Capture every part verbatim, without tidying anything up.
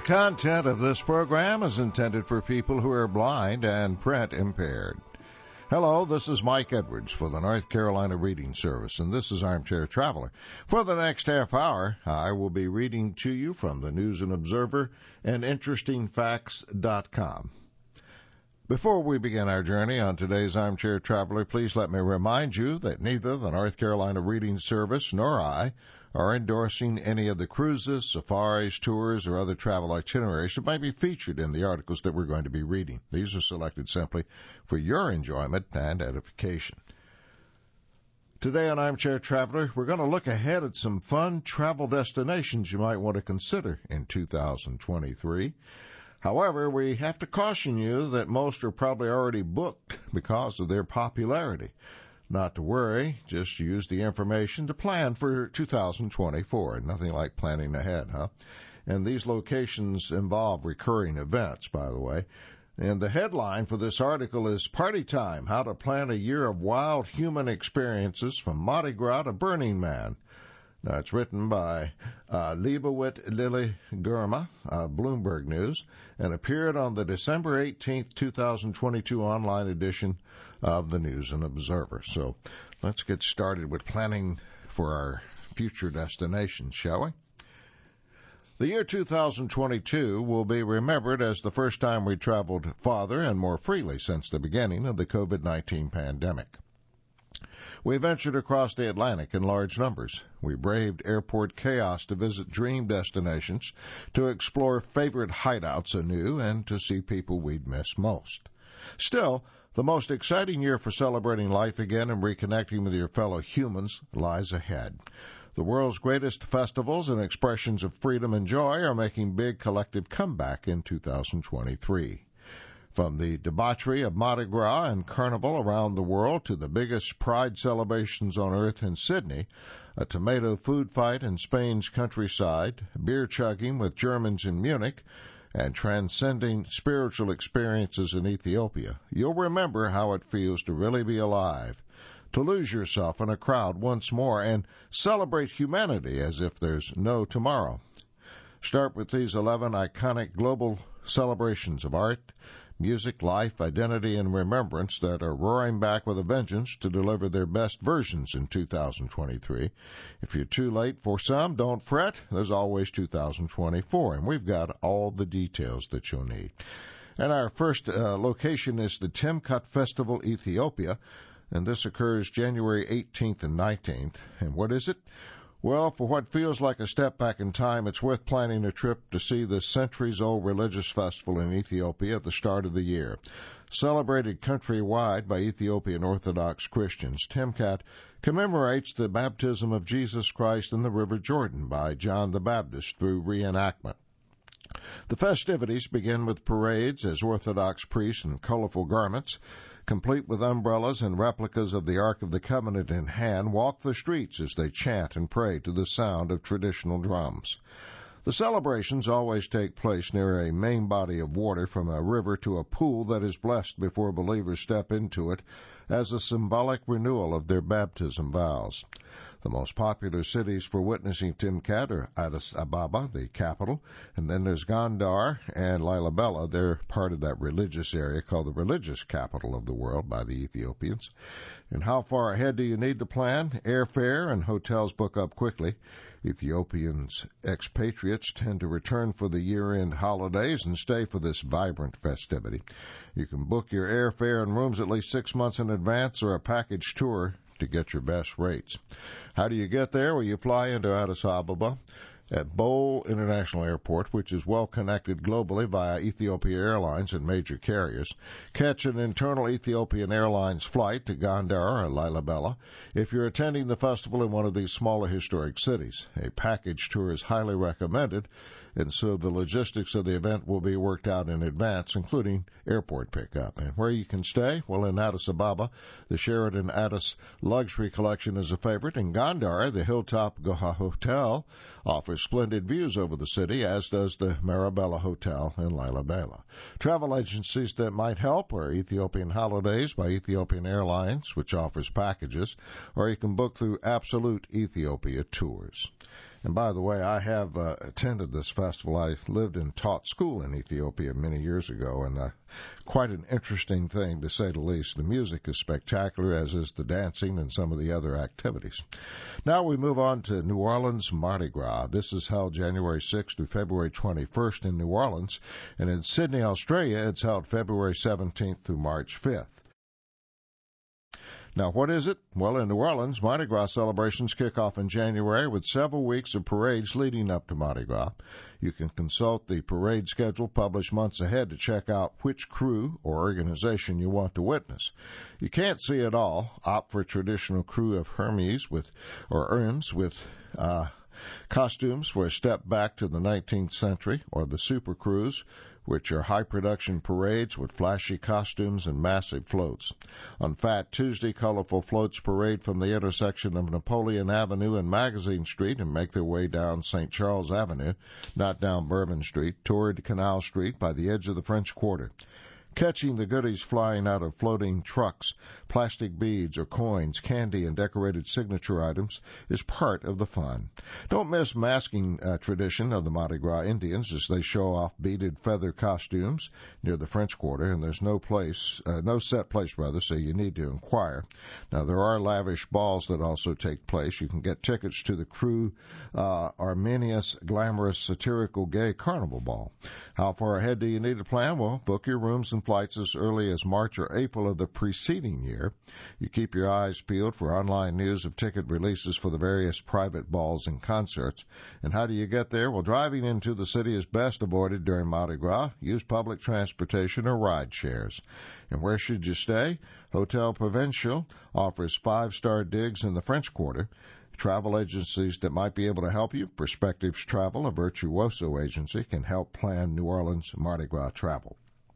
content of this program is intended for people who are blind and print impaired. Hello, this is Mike Edwards for the North Carolina Reading Service, and this is Armchair Traveler. For the next half hour, I will be reading to you from the News and Observer and Interesting Facts dot com. Before we begin our journey on today's Armchair Traveler, please let me remind you that neither the North Carolina Reading Service nor I are endorsing any of the cruises, safaris, tours, or other travel itineraries that might be featured in the articles that we're going to be reading. These are selected simply for your enjoyment and edification. Today on Armchair Traveler, we're going to look ahead at some fun travel destinations you might want to consider in two thousand twenty-three. However, we have to caution you that most are probably already booked because of their popularity. Not to worry, just use the information to plan for two thousand twenty-four. Nothing like planning ahead, huh? And these locations involve recurring events, by the way. And the headline for this article is Party Time, How to Plan a Year of Wild Human Experiences from Mardi Gras to Burning Man. Now, it's written by uh, Leibowit Lily Gurma, uh, Bloomberg News, and appeared on the December eighteenth, twenty twenty-two online edition of the News and Observer. So let's get started with planning for our future destinations, shall we? The year two thousand twenty-two will be remembered as the first time we traveled farther and more freely since the beginning of the COVID nineteen pandemic. We ventured across the Atlantic in large numbers. We braved airport chaos to visit dream destinations, to explore favorite hideouts anew, and to see people we'd miss most. Still, the most exciting year for celebrating life again and reconnecting with your fellow humans lies ahead. The world's greatest festivals and expressions of freedom and joy are making big collective comeback in two thousand twenty-three. From the debauchery of Mardi Gras and Carnival around the world to the biggest pride celebrations on earth in Sydney, a tomato food fight in Spain's countryside, beer chugging with Germans in Munich, and transcending spiritual experiences in Ethiopia, you'll remember how it feels to really be alive, to lose yourself in a crowd once more and celebrate humanity as if there's no tomorrow. Start with these eleven iconic global celebrations of art, music, life, identity, and remembrance that are roaring back with a vengeance to deliver their best versions in two thousand twenty-three. If you're too late for some, don't fret. There's always two thousand twenty-four, and we've got all the details that you'll need. And our first uh, location is the Timkat Festival, Ethiopia, and this occurs January eighteenth and nineteenth. And what is it? Well, for what feels like a step back in time, it's worth planning a trip to see this centuries-old religious festival in Ethiopia at the start of the year. Celebrated countrywide by Ethiopian Orthodox Christians, Timkat commemorates the baptism of Jesus Christ in the River Jordan by John the Baptist through reenactment. The festivities begin with parades as Orthodox priests in colorful garments, complete with umbrellas and replicas of the Ark of the Covenant in hand, walk the streets as they chant and pray to the sound of traditional drums. The celebrations always take place near a main body of water from a river to a pool that is blessed before believers step into it as a symbolic renewal of their baptism vows. The most popular cities for witnessing Timkat are Addis Ababa, the capital, and then there's Gondar and Lalibela. They're part of that religious area called the religious capital of the world by the Ethiopians. And how far ahead do you need to plan? Airfare and hotels book up quickly. Ethiopians expatriates tend to return for the year-end holidays and stay for this vibrant festivity. You can book your airfare and rooms at least six months in advance or a package tour to get your best rates. How do you get there? Well, you fly into Addis Ababa at Bole International Airport, which is well connected globally via Ethiopia Airlines and major carriers. Catch an internal Ethiopian Airlines flight to Gondar or Lalibela if you're attending the festival in one of these smaller historic cities. A package tour is highly recommended, and so the logistics of the event will be worked out in advance, including airport pickup. And where you can stay? Well, in Addis Ababa, the Sheraton Addis Luxury Collection is a favorite. In Gondar, the Hilltop Goha Hotel offers splendid views over the city, as does the Marabella Hotel in Lalibela. Travel agencies that might help are Ethiopian Holidays by Ethiopian Airlines, which offers packages, or you can book through Absolute Ethiopia Tours. And by the way, I have uh, attended this festival. I lived and taught school in Ethiopia many years ago, and uh, quite an interesting thing, to say the least. The music is spectacular, as is the dancing and some of the other activities. Now we move on to New Orleans Mardi Gras. This is held January sixth through February twenty-first in New Orleans, and in Sydney, Australia, it's held February seventeenth through March fifth. Now, what is it? Well, in New Orleans, Mardi Gras celebrations kick off in January with several weeks of parades leading up to Mardi Gras. You can consult the parade schedule published months ahead to check out which crew or organization you want to witness. You can't see it all. Opt for a traditional crew of Hermes with or Hermes with uh, costumes for a step back to the nineteenth century, or the Super Crews, which are high-production parades with flashy costumes and massive floats. On Fat Tuesday, colorful floats parade from the intersection of Napoleon Avenue and Magazine Street and make their way down Saint Charles Avenue, not down Bourbon Street, toward Canal Street by the edge of the French Quarter. Catching the goodies flying out of floating trucks, plastic beads or coins, candy, and decorated signature items is part of the fun. Don't miss masking uh, tradition of the Mardi Gras Indians as they show off beaded feather costumes near the French Quarter, and there's no place, uh, no set place rather, so you need to inquire. Now, there are lavish balls that also take place. You can get tickets to the Crew uh, Arminius Glamorous Satirical Gay Carnival Ball. How far ahead do you need to plan? Well, book your rooms and flights as early as March or April of the preceding year. You keep your eyes peeled for online news of ticket releases for the various private balls and concerts. And how do you get there? Well, driving into the city is best avoided during Mardi Gras. Use public transportation or ride shares. And where should you stay? Hotel Provincial offers five-star digs in the French Quarter. Travel agencies that might be able to help you. Perspectives Travel, a virtuoso agency, can help plan New Orleans Mardi Gras travel.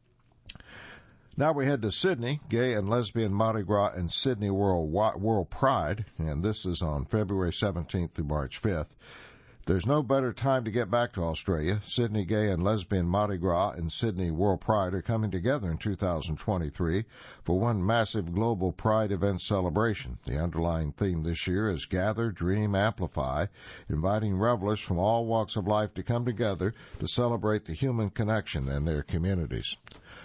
Now we head to Sydney, Gay and Lesbian Mardi Gras and Sydney World World Pride, and this is on February seventeenth through March fifth. There's no better time to get back to Australia. Sydney Gay and Lesbian Mardi Gras and Sydney World Pride are coming together in two thousand twenty-three for one massive global Pride event celebration. The underlying theme this year is Gather, Dream, Amplify, inviting revelers from all walks of life to come together to celebrate the human connection in their communities.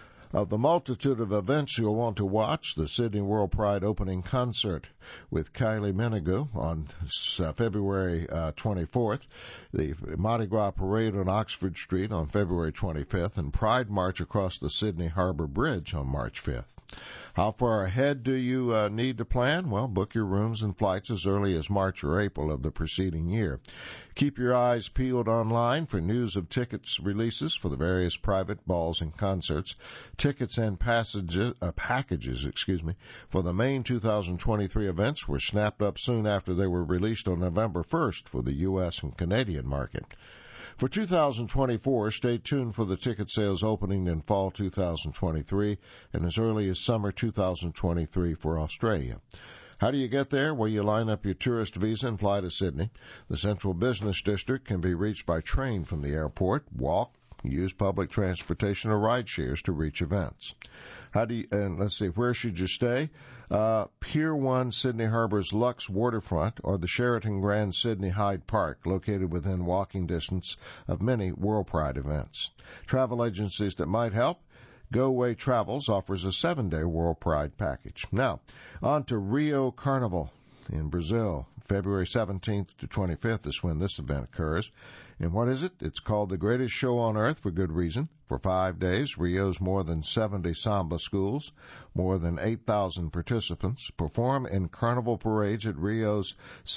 Of the multitude of events you'll want to watch, the Sydney World Pride opening concert with Kylie Minogue on uh, February uh, twenty-fourth, the Mardi Gras Parade on Oxford Street on February twenty-fifth, and Pride March across the Sydney Harbour Bridge on March fifth. How far ahead do you uh, need to plan? Well, book your rooms and flights as early as March or April of the preceding year. Keep your eyes peeled online for news of tickets releases for the various private balls and concerts. Tickets and passages, uh, packages, excuse me, for the main two thousand twenty-three events were snapped up soon after they were released on November first for the U S and Canadian market. For two thousand twenty-four, stay tuned for the ticket sales opening in fall two thousand twenty-three and as early as summer two thousand twenty-three for Australia. How do you get there? Well, you line up your tourist visa and fly to Sydney. The Central Business District can be reached by train from the airport, walk, use public transportation or ride shares to reach events. How do you, and let's see, where should you stay? Uh, Pier one Sydney Harbour's Lux Waterfront or the Sheraton Grand Sydney Hyde Park, located within walking distance of many World Pride events. Travel agencies that might help. Go Away Travels offers a seven-day World Pride package. Now, on to Rio Carnival in Brazil. February seventeenth to twenty-fifth is when this event occurs. And what is it? It's called the greatest show on earth for good reason. For five days, Rio's more than seventy samba schools, more than eight thousand participants, perform in carnival parades at Rio's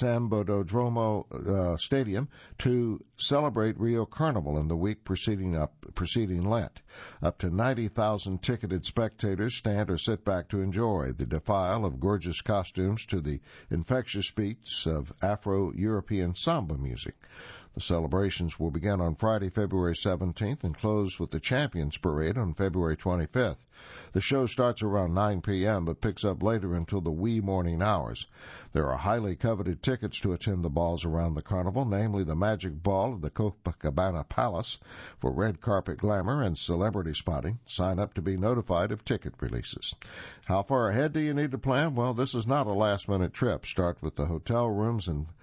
Sambodromo uh, Stadium to celebrate Rio Carnival in the week preceding up preceding Lent. Up to ninety thousand ticketed spectators stand or sit back to enjoy the defile of gorgeous costumes to the infectious beats of Afro-European samba music. The celebrations will begin on Friday, February seventeenth, and close with the Champions Parade on February twenty-fifth. The show starts around nine p.m. but picks up later until the wee morning hours. There are highly coveted tickets to attend the balls around the carnival, namely the Magic Ball of the Copacabana Palace for red carpet glamour and celebrity spotting. Sign up to be notified of ticket releases. How far ahead do you need to plan? Well, this is not a last-minute trip. Start with the hotel rooms and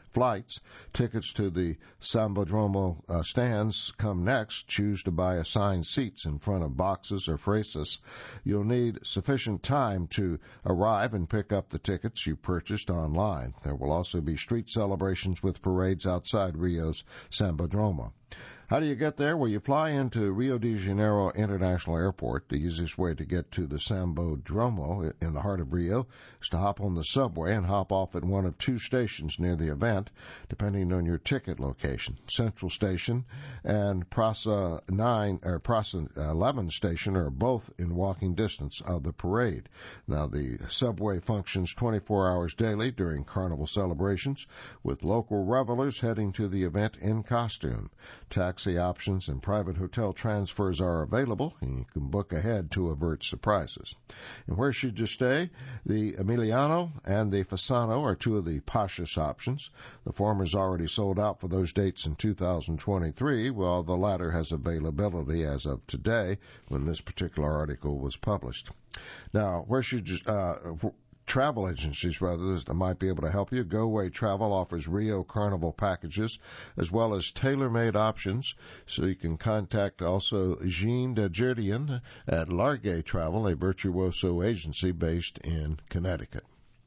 flights. Tickets to the Sambodromo uh, stands come next. Choose to buy assigned seats in front of boxes or phrases. You'll need sufficient time to arrive and pick up the tickets you purchased online. There will also be street celebrations with parades outside Rio's Sambodromo. How do you get there? Well, you fly into Rio de Janeiro International Airport. The easiest way to get to the Sambodromo in the heart of Rio is to hop on the subway and hop off at one of two stations near the event, depending on your ticket location. Central Station and Praça nine or Praça eleven Station are both in walking distance of the parade. Now, the subway functions twenty-four hours daily during carnival celebrations, with local revelers heading to the event in costume. Taxi options and private hotel transfers are available, and you can book ahead to avert surprises. And where should you stay? The Emiliano and the Fasano are two of the poshest options. The former is already sold out for those dates in two thousand twenty-three, while the latter has availability as of today when this particular article was published. Now, where should you... Uh, Travel agencies, rather, that might be able to help you. Go Away Travel offers Rio Carnival packages as well as tailor-made options, so you can contact also Jean Dajerdien at Largay Travel, a virtuoso agency based in Connecticut.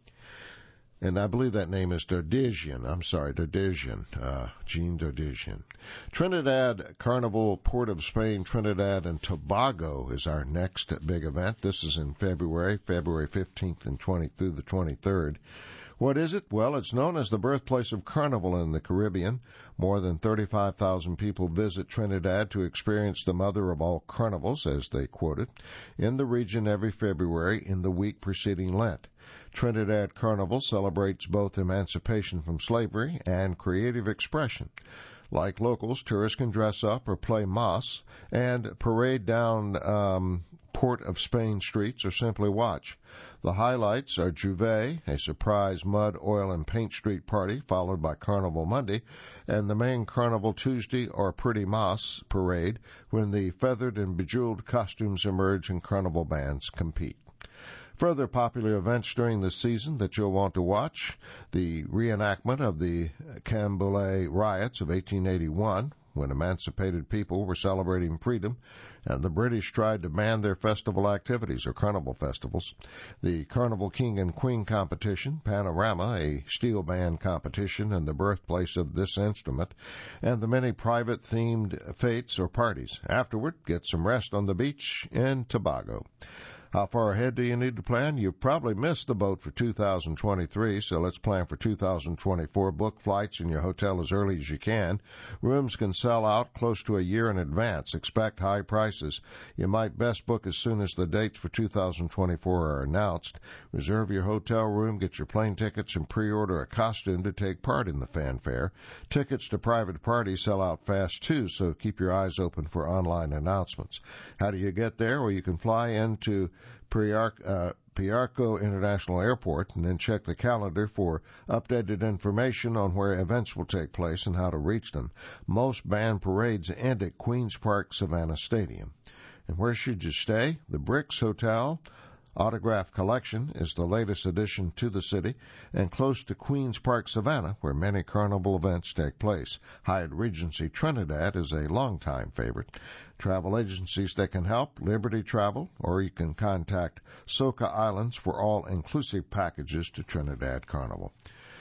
And I believe that name is Dardesian. I'm sorry, Dardesian. Uh, Jean Dardesian. Trinidad Carnival, Port of Spain, Trinidad and Tobago is our next big event. This is in February, February fifteenth and twentieth through the twenty-third. What is it? Well, it's known as the birthplace of Carnival in the Caribbean. More than thirty-five thousand people visit Trinidad to experience the mother of all carnivals, as they quote it, in the region every February in the week preceding Lent. Trinidad Carnival celebrates both emancipation from slavery and creative expression. Like locals, tourists can dress up or play mas and parade down um, Port of Spain streets or simply watch. The highlights are Juve, a surprise mud, oil, and paint street party, followed by Carnival Monday, and the main Carnival Tuesday or Pretty Mas parade, when the feathered and bejeweled costumes emerge and carnival bands compete. Further popular events during the season that you'll want to watch: the reenactment of the Canboulay riots of eighteen eighty-one, when emancipated people were celebrating freedom and the British tried to ban their festival activities or carnival festivals. The Carnival King and Queen competition, Panorama, a steel band competition and the birthplace of this instrument, and the many private themed fetes or parties. Afterward, get some rest on the beach in Tobago. How far ahead do you need to plan? You've probably missed the boat for two thousand twenty-three, so let's plan for two thousand twenty-four. Book flights in your hotel as early as you can. Rooms can sell out close to a year in advance. Expect high prices. You might best book as soon as the dates for two thousand twenty-four are announced. Reserve your hotel room, get your plane tickets, and pre-order a costume to take part in the fanfare. Tickets to private parties sell out fast, too, so keep your eyes open for online announcements. How do you get there? Well, you can fly into Priarco, uh, Priarco International Airport and then check the calendar for updated information on where events will take place and how to reach them. Most band parades end at Queen's Park Savannah Stadium. And where should you stay? The Bricks Hotel Autograph Collection is the latest addition to the city and close to Queen's Park Savannah, where many carnival events take place. Hyatt Regency Trinidad is a longtime favorite. Travel agencies that can help: Liberty Travel, or you can contact Soca Islands for all-inclusive packages to Trinidad Carnival.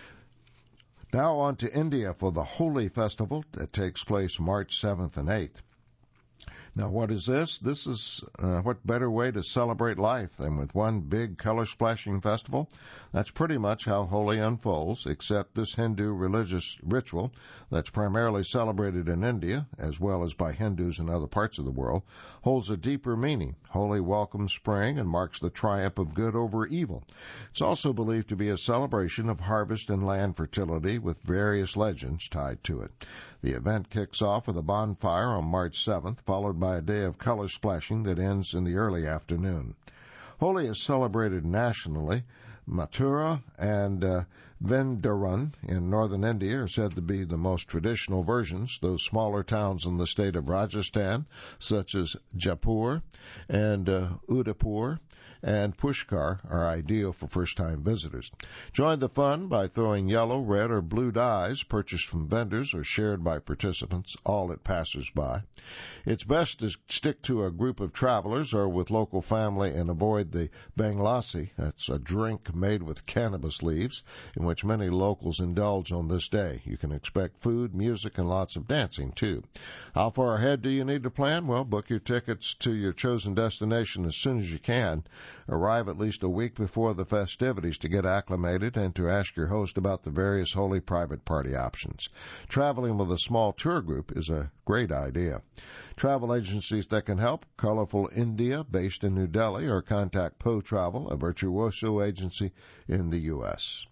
Now on to India for the Holi Festival that takes place March seventh and eighth. Now, what is this? This is uh, what better way to celebrate life than with one big color-splashing festival? That's pretty much how Holi unfolds, except this Hindu religious ritual that's primarily celebrated in India, as well as by Hindus in other parts of the world, holds a deeper meaning. Holi welcomes spring and marks the triumph of good over evil. It's also believed to be a celebration of harvest and land fertility, with various legends tied to it. The event kicks off with a bonfire on March seventh, followed by a day of color splashing that ends in the early afternoon. Holi is celebrated nationally. Mathura and uh, Vendaran in northern India are said to be the most traditional versions. Those smaller towns in the state of Rajasthan, such as Jaipur and uh, Udaipur and Pushkar, are ideal for first-time visitors. Join the fun by throwing yellow, red, or blue dyes purchased from vendors or shared by participants, all at passers-by. It's best to stick to a group of travelers or with local family and avoid the Banglasi. That's a drink made with cannabis leaves in which many locals indulge on this day. You can expect food, music, and lots of dancing, too. How far ahead do you need to plan? Well, book your tickets to your chosen destination as soon as you can. Arrive at least a week before the festivities to get acclimated and to ask your host about the various holy private party options. Traveling with a small tour group is a great idea. Travel agencies that can help: Colorful India, based in New Delhi, or contact Poe Travel, a virtuoso agency in the U S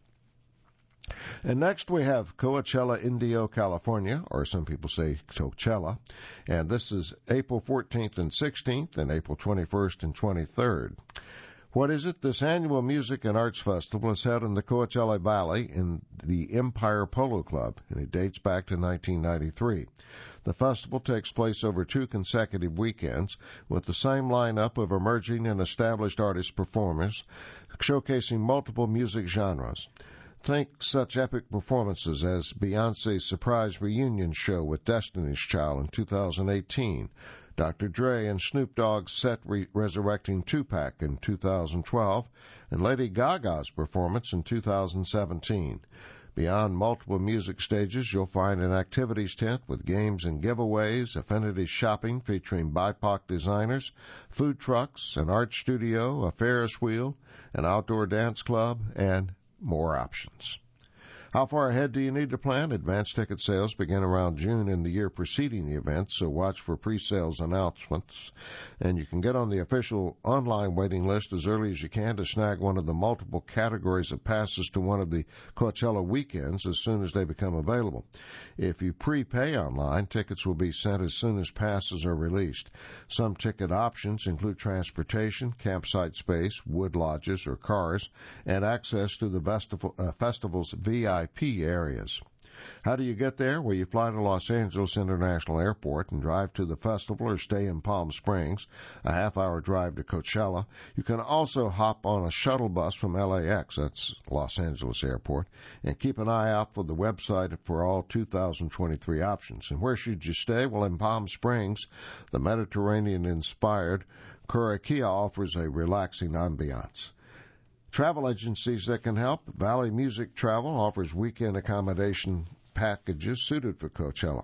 And next we have Coachella Indio, California, or some people say Coachella, and this is April fourteenth and sixteenth and April twenty-first and twenty-third. What is it? This annual music and arts festival is held in the Coachella Valley in the Empire Polo Club, and it dates back to nineteen ninety-three. The festival takes place over two consecutive weekends with the same lineup of emerging and established artist performers, showcasing multiple music genres. Think such epic performances as Beyoncé's surprise reunion show with Destiny's Child in two thousand eighteen, Doctor Dre and Snoop Dogg's set re- resurrecting Tupac in two thousand twelve, and Lady Gaga's performance in two thousand seventeen. Beyond multiple music stages, you'll find an activities tent with games and giveaways, affinity shopping featuring B I P O C designers, food trucks, an art studio, a Ferris wheel, an outdoor dance club, and more options. How far ahead do you need to plan? Advance ticket sales begin around June in the year preceding the event, so watch for pre-sales announcements. And you can get on the official online waiting list as early as you can to snag one of the multiple categories of passes to one of the Coachella weekends as soon as they become available. If you prepay online, tickets will be sent as soon as passes are released. Some ticket options include transportation, campsite space, wood lodges or cars, and access to the festival, uh, festival's V I P areas. How do you get there? Well, you fly to Los Angeles International Airport and drive to the festival or stay in Palm Springs, a half-hour drive to Coachella. You can also hop on a shuttle bus from L A X, that's Los Angeles Airport, and keep an eye out for the website for all two thousand twenty-three options. And where should you stay? Well, in Palm Springs, the Mediterranean-inspired Kurakia offers a relaxing ambiance. Travel agencies that can help. Valley Music Travel offers weekend accommodation packages suited for Coachella.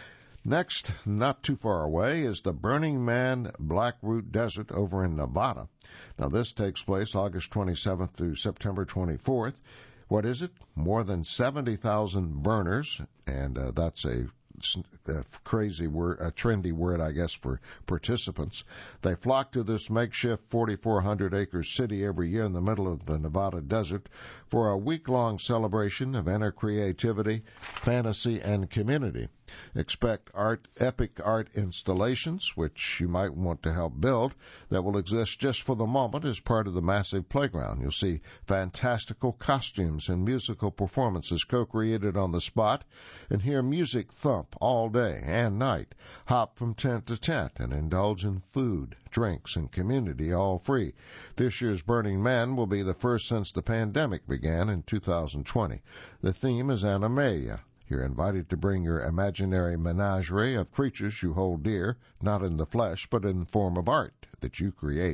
Next, not too far away, is the Burning Man Blackroot Desert over in Nevada. Now, this takes place August twenty-seventh through September twenty-fourth. What is it? More than seventy thousand burners, and uh, that's a a crazy word, a trendy word, I guess, for participants. They flock to this makeshift forty-four hundred acre city every year in the middle of the Nevada desert for a week-long celebration of inner creativity, fantasy, and community. Expect art, epic art installations, which you might want to help build, that will exist just for the moment as part of the massive playground. You'll see fantastical costumes and musical performances co-created on the spot, and hear music thump all day and night, hop from tent to tent, and indulge in food, drinks, and community all free. This year's Burning Man will be the first since the pandemic began in two thousand twenty. The theme is Animalia. You're invited to bring your imaginary menagerie of creatures you hold dear, not in the flesh, but in the form of art that you create.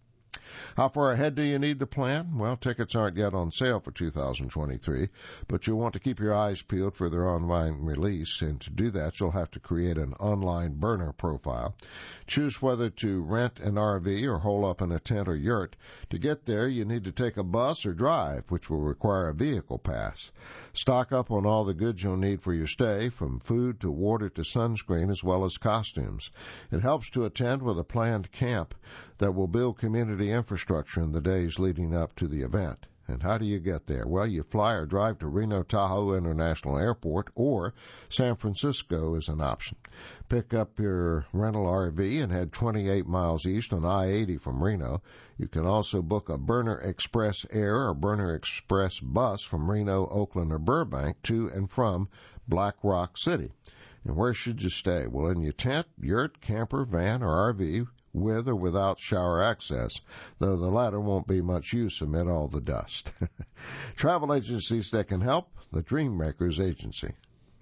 How far ahead do you need to plan? Well, tickets aren't yet on sale for two thousand twenty-three, but you'll want to keep your eyes peeled for their online release, and to do that, you'll have to create an online burner profile. Choose whether to rent an R V or hole up in a tent or yurt. To get there, you need to take a bus or drive, which will require a vehicle pass. Stock up on all the goods you'll need for your stay, from food to water to sunscreen, as well as costumes. It helps to attend with a planned camp that will build community infrastructure in the days leading up to the event. And how do you get there? Well, you fly or drive to Reno Tahoe International Airport, or San Francisco is an option. Pick up your rental R V and head twenty-eight miles east on I eighty from Reno. You can also book a Burner Express Air or Burner Express bus from Reno, Oakland, or Burbank to and from Black Rock City. And where should you stay? Well, in your tent, yurt, camper, van, or R V, with or without shower access, though the latter won't be much use amid all the dust. Travel agencies that can help, the Dreammakers Agency.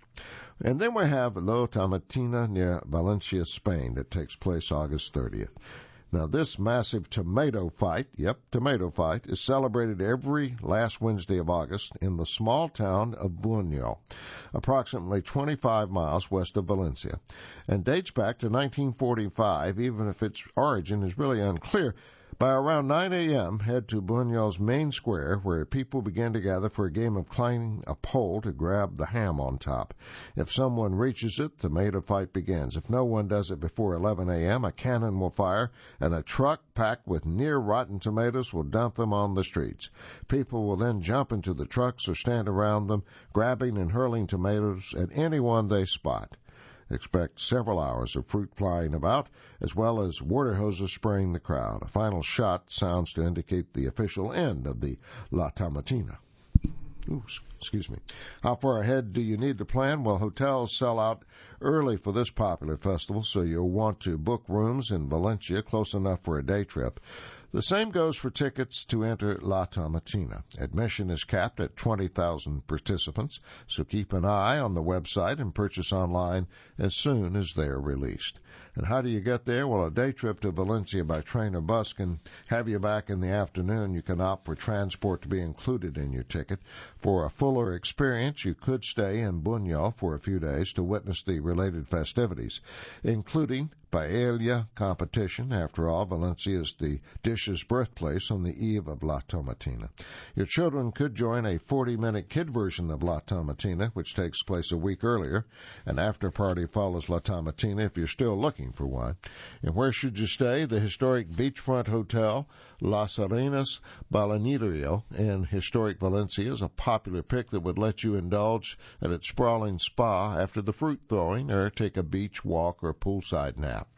And then we have La Tomatina near Valencia, Spain, that takes place August thirtieth. Now, this massive tomato fight, yep, tomato fight, is celebrated every last Wednesday of August in the small town of Buñol, approximately twenty-five miles west of Valencia, and dates back to nineteen forty-five, even if its origin is really unclear. By around nine a.m., head to Buñol's main square, where people begin to gather for a game of climbing a pole to grab the ham on top. If someone reaches it, the tomato fight begins. If no one does it before eleven a.m., a cannon will fire, and a truck packed with near-rotten tomatoes will dump them on the streets. People will then jump into the trucks or stand around them, grabbing and hurling tomatoes at anyone they spot. Expect several hours of fruit flying about, as well as water hoses spraying the crowd. A final shot sounds to indicate the official end of the La Tomatina. Ooh, excuse me. How far ahead do you need to plan? Well, hotels sell out early for this popular festival, so you'll want to book rooms in Valencia close enough for a day trip. The same goes for tickets to enter La Tomatina. Admission is capped at twenty thousand participants, so keep an eye on the website and purchase online as soon as they are released. And how do you get there? Well, a day trip to Valencia by train or bus can have you back in the afternoon. You can opt for transport to be included in your ticket. For a fuller experience, you could stay in Buñol for a few days to witness the related festivities, including paella competition. After all, Valencia is the dish's birthplace on the eve of La Tomatina. Your children could join a forty-minute kid version of La Tomatina, which takes place a week earlier. An after-party follows La Tomatina if you're still looking for one. And where should you stay? The historic beachfront hotel, Las Arenas Balneario in historic Valencia, is a popular pick that would let you indulge at its sprawling spa after the fruit throwing, or take a beach walk or poolside nap.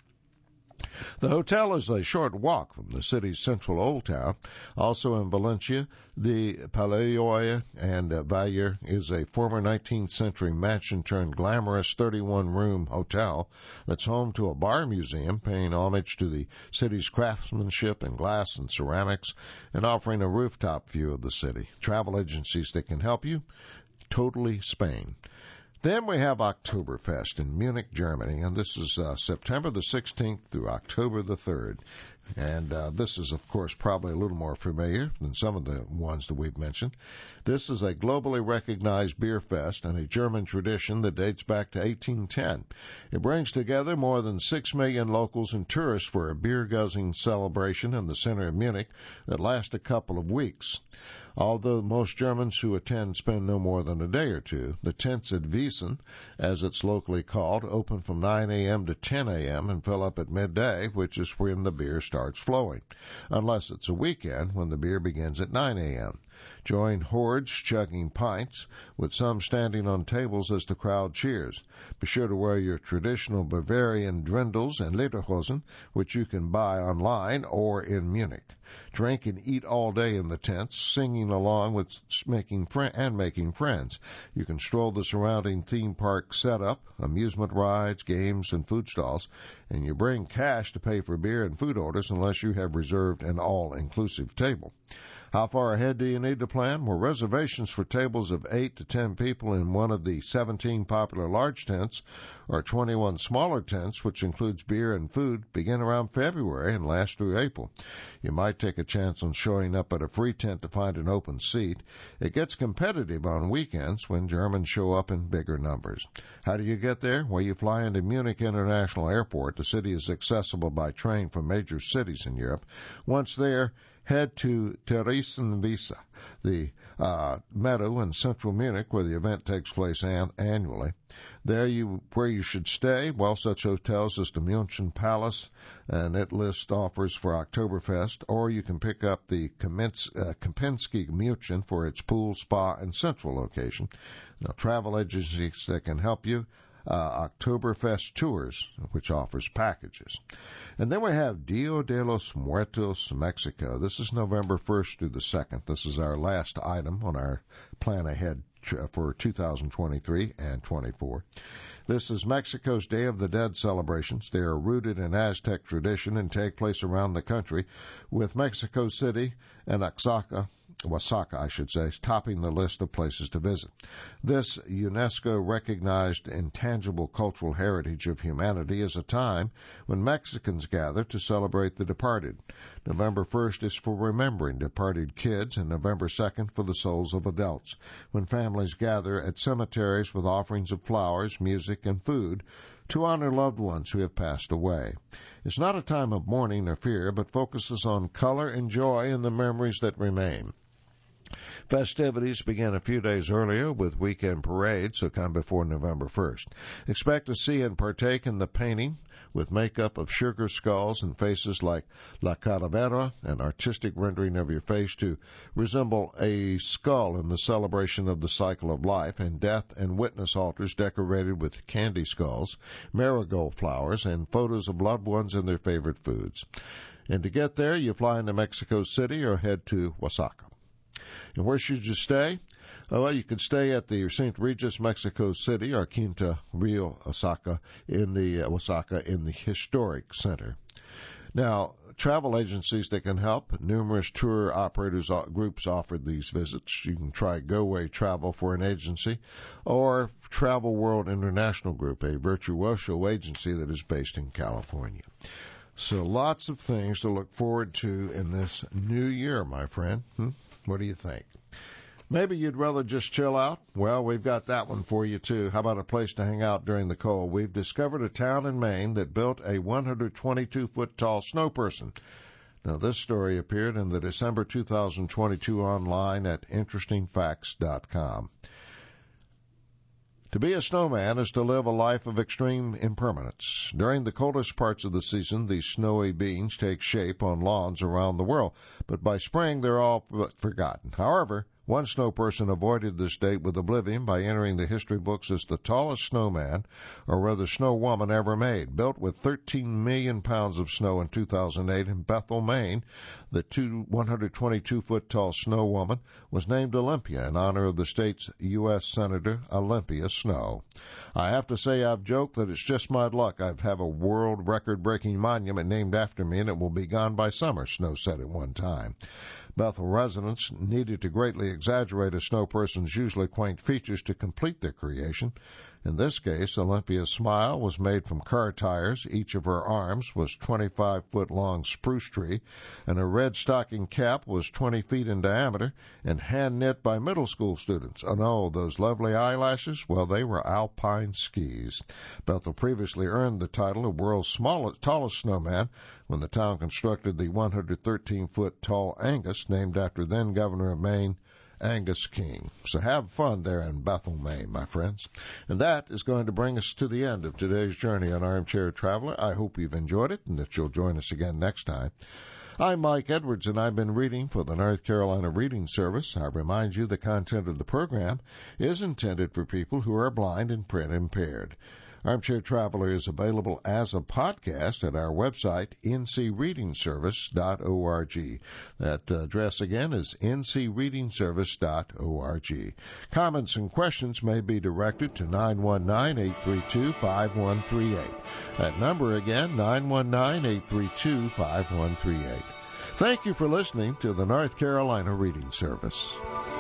The hotel is a short walk from the city's central old town. Also in Valencia, the Palaio and Valle is a former nineteenth century mansion turned glamorous thirty-one room hotel that's home to a bar museum paying homage to the city's craftsmanship in glass and ceramics and offering a rooftop view of the city. Travel agencies that can help you, Totally Spain. Then we have Oktoberfest in Munich, Germany, and this is uh, September the sixteenth through October the third. And uh, this is, of course, probably a little more familiar than some of the ones that we've mentioned. This is a globally recognized beer fest and a German tradition that dates back to eighteen ten. It brings together more than six million locals and tourists for a beer-guzzling celebration in the center of Munich that lasts a couple of weeks. Although most Germans who attend spend no more than a day or two, the tents at Wiesn, as it's locally called, open from nine a.m. to ten a.m. and fill up at midday, which is when the beer starts flowing, unless it's a weekend when the beer begins at nine a.m. Join hordes chugging pints, with some standing on tables as the crowd cheers. Be sure to wear your traditional Bavarian Dirndls and lederhosen, which you can buy online or in Munich. Drink and eat all day in the tents, singing along with making fr- and making friends. You can stroll the surrounding theme park setup, amusement rides, games, and food stalls, and you bring cash to pay for beer and food orders unless you have reserved an all-inclusive table. How far ahead do you need to plan? Well, reservations for tables of eight to ten people in one of the seventeen popular large tents or twenty-one smaller tents, which includes beer and food, begin around February and last through April. You might take a chance on showing up at a free tent to find an open seat. It gets competitive on weekends when Germans show up in bigger numbers. How do you get there? Well, you fly into Munich International Airport. The city is accessible by train from major cities in Europe. Once there, head to Theresienwiese, the uh, meadow in central Munich where the event takes place an- annually. There you where you should stay, well, such hotels as the München Palace, and it lists offers for Oktoberfest, or you can pick up the Kamins- uh, Kempinski München for its pool, spa, and central location. Now, travel agencies that can help you, Uh, Oktoberfest Tours, which offers packages. And then we have Dia de los Muertos, Mexico. This is November first through the second. This is our last item on our plan ahead for two thousand twenty-three and twenty-four. This is Mexico's Day of the Dead celebrations. They are rooted in Aztec tradition and take place around the country, with Mexico City and Oaxaca, Oaxaca, I should say, topping the list of places to visit. This UNESCO-recognized intangible cultural heritage of humanity is a time when Mexicans gather to celebrate the departed. November first is for remembering departed kids, and November second for the souls of adults, when families gather at cemeteries with offerings of flowers, music, and food to honor loved ones who have passed away. It's not a time of mourning or fear, but focuses on color and joy in the memories that remain. Festivities begin a few days earlier with weekend parades, so come before November first. Expect to see and partake in the painting with makeup of sugar skulls and faces like La Calavera, an artistic rendering of your face to resemble a skull in the celebration of the cycle of life, and death and witness altars decorated with candy skulls, marigold flowers, and photos of loved ones and their favorite foods. And to get there, you fly into Mexico City or head to Oaxaca. And where should you stay? Oh, well, you could stay at the Saint Regis, Mexico City, or Quinta Real Oaxaca in the uh, Oaxaca in the historic center. Now, travel agencies that can help, numerous tour operators uh, groups offer these visits. You can try Go Way Travel for an agency, or Travel World International Group, a virtuoso agency that is based in California. So lots of things to look forward to in this new year, my friend. Hmm? What do you think? Maybe you'd rather just chill out? Well, we've got that one for you, too. How about a place to hang out during the cold? We've discovered a town in Maine that built a one hundred twenty-two foot tall snow person. Now, this story appeared in the December two thousand twenty-two online at interesting facts dot com. To be a snowman is to live a life of extreme impermanence. During the coldest parts of the season, these snowy beings take shape on lawns around the world, but by spring they're all forgotten. However, one snow person avoided this date with oblivion by entering the history books as the tallest snowman, or rather snow woman, ever made. Built with thirteen million pounds of snow in two thousand eight in Bethel, Maine, the one hundred twenty-two foot tall snow woman was named Olympia in honor of the state's U S Senator Olympia Snow. I have to say I've joked that it's just my luck I have a world record-breaking monument named after me, and it will be gone by summer, Snow said at one time. Bethel residents needed to greatly exaggerate a snow person's usually quaint features to complete their creation. In this case, Olympia's smile was made from car tires, each of her arms was twenty-five foot long spruce tree, and her red stocking cap was twenty feet in diameter and hand-knit by middle school students. And oh, those lovely eyelashes, well, they were alpine skis. Bethel previously earned the title of world's smallest, tallest snowman when the town constructed the one hundred thirteen foot tall Angus, named after then-governor of Maine, Angus King. So have fun there in Bethel, Maine, my friends. And that is going to bring us to the end of today's journey on Armchair Traveler. I hope you've enjoyed it and that you'll join us again next time. I'm Mike Edwards, and I've been reading for the North Carolina Reading Service. I remind you the content of the program is intended for people who are blind and print impaired. Armchair Traveler is available as a podcast at our website, n c reading service dot org. That address again is n c reading service dot org. Comments and questions may be directed to nine one nine, eight three two, five one three eight. That number again, nine one nine, eight three two, five one three eight. Thank you for listening to the North Carolina Reading Service.